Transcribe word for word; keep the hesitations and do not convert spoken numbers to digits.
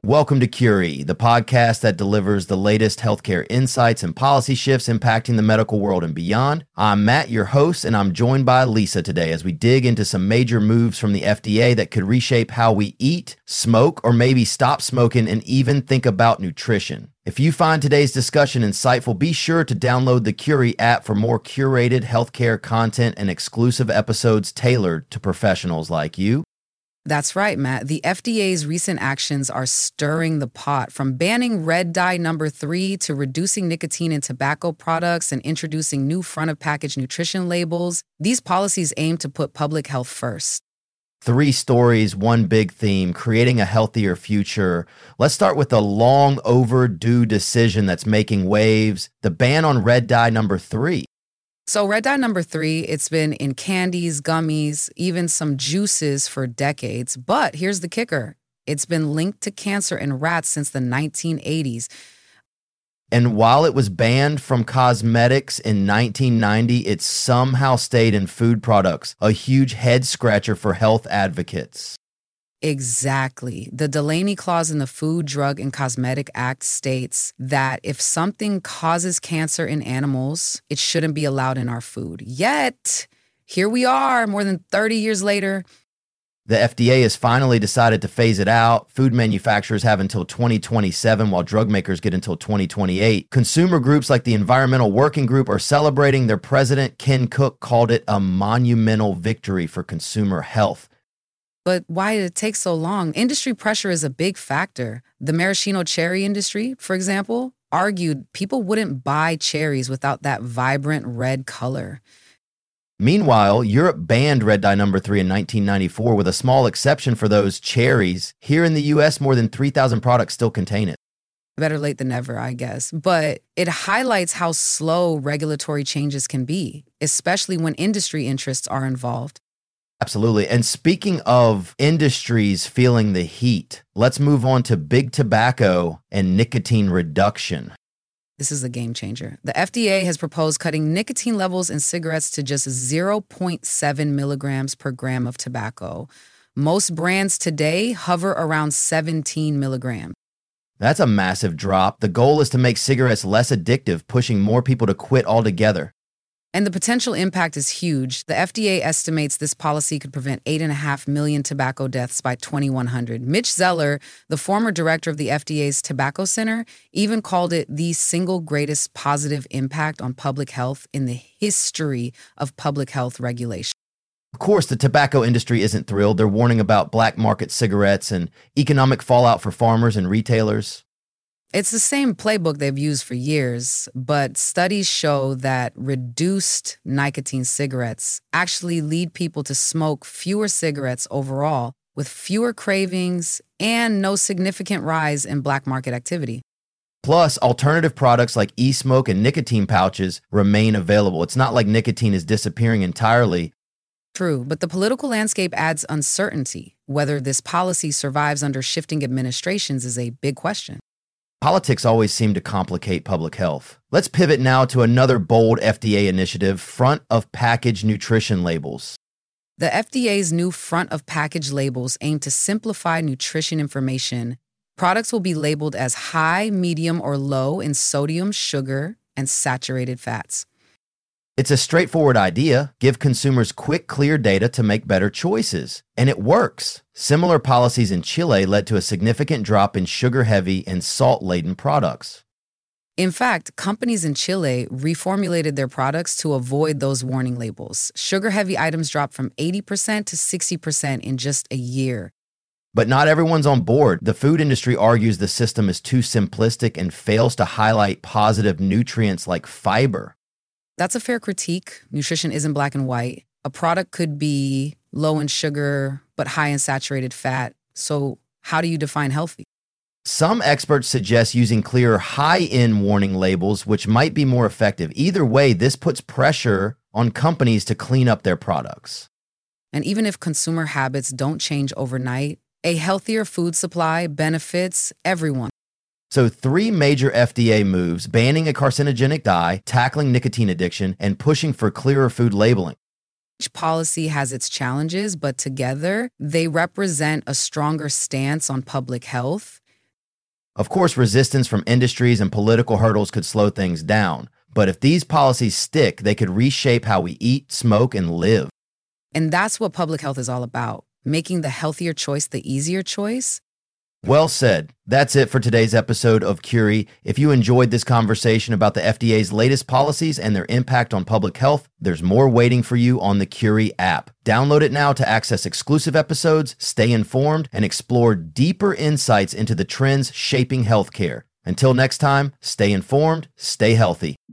Welcome to Curie, the podcast that delivers the latest healthcare insights and policy shifts impacting the medical world and beyond. I'm Matt, your host, and I'm joined by Lisa today as we dig into some major moves from the F D A that could reshape how we eat, smoke, or maybe stop smoking and even think about nutrition. If you find today's discussion insightful, be sure to download the Curie app for more curated healthcare content and exclusive episodes tailored to professionals like you. That's right, Matt. The F D A's recent actions are stirring the pot, from banning red dye number three to reducing nicotine in tobacco products and introducing new front-of-package nutrition labels. These policies aim to put public health first. Three stories, one big theme, creating a healthier future. Let's start with a long overdue decision that's making waves, the ban on red dye number three. So red dye number three, it's been in candies, gummies, even some juices for decades. But here's the kicker. It's been linked to cancer in rats since the nineteen eighties. And while it was banned from cosmetics in nineteen ninety, it somehow stayed in food products, a huge head scratcher for health advocates. Exactly. The Delaney Clause in the Food, Drug, and Cosmetic Act states that if something causes cancer in animals, it shouldn't be allowed in our food. Yet, here we are, more than thirty years later. The F D A has finally decided to phase it out. Food manufacturers have until twenty twenty-seven, while drug makers get until twenty twenty-eight. Consumer groups like the Environmental Working Group are celebrating. Their president, Ken Cook, called it a monumental victory for consumer health. But why did it take so long? Industry pressure is a big factor. The maraschino cherry industry, for example, argued people wouldn't buy cherries without that vibrant red color. Meanwhile, Europe banned red dye number three in nineteen ninety-four with a small exception for those cherries. Here in the U S, more than three thousand products still contain it. Better late than never, I guess. But it highlights how slow regulatory changes can be, especially when industry interests are involved. Absolutely. And speaking of industries feeling the heat, let's move on to big tobacco and nicotine reduction. This is a game changer. The F D A has proposed cutting nicotine levels in cigarettes to just zero point seven milligrams per gram of tobacco. Most brands today hover around seventeen milligrams. That's a massive drop. The goal is to make cigarettes less addictive, pushing more people to quit altogether. And the potential impact is huge. The F D A estimates this policy could prevent eight point five million tobacco deaths by twenty-one hundred. Mitch Zeller, the former director of the F D A's Tobacco Center, even called it the single greatest positive impact on public health in the history of public health regulation. Of course, the tobacco industry isn't thrilled. They're warning about black market cigarettes and economic fallout for farmers and retailers. It's the same playbook they've used for years, but studies show that reduced nicotine cigarettes actually lead people to smoke fewer cigarettes overall, with fewer cravings and no significant rise in black market activity. Plus, alternative products like e-smoke and nicotine pouches remain available. It's not like nicotine is disappearing entirely. True, but the political landscape adds uncertainty. Whether this policy survives under shifting administrations is a big question. Politics always seem to complicate public health. Let's pivot now to another bold F D A initiative, front-of-package nutrition labels. The F D A's new front-of-package labels aim to simplify nutrition information. Products will be labeled as high, medium, or low in sodium, sugar, and saturated fats. It's a straightforward idea. Give consumers quick, clear data to make better choices. And it works. Similar policies in Chile led to a significant drop in sugar-heavy and salt-laden products. In fact, companies in Chile reformulated their products to avoid those warning labels. Sugar-heavy items dropped from eighty percent to sixty percent in just a year. But not everyone's on board. The food industry argues the system is too simplistic and fails to highlight positive nutrients like fiber. That's a fair critique. Nutrition isn't black and white. A product could be low in sugar, but high in saturated fat. So how do you define healthy? Some experts suggest using clear high-end warning labels, which might be more effective. Either way, this puts pressure on companies to clean up their products. And even if consumer habits don't change overnight, a healthier food supply benefits everyone. So three major F D A moves: banning a carcinogenic dye, tackling nicotine addiction, and pushing for clearer food labeling. Each policy has its challenges, but together they represent a stronger stance on public health. Of course, resistance from industries and political hurdles could slow things down. But if these policies stick, they could reshape how we eat, smoke, and live. And that's what public health is all about, making the healthier choice the easier choice. Well said. That's it for today's episode of Curie. If you enjoyed this conversation about the F D A's latest policies and their impact on public health, there's more waiting for you on the Curie app. Download it now to access exclusive episodes, stay informed, and explore deeper insights into the trends shaping healthcare. Until next time, stay informed, stay healthy.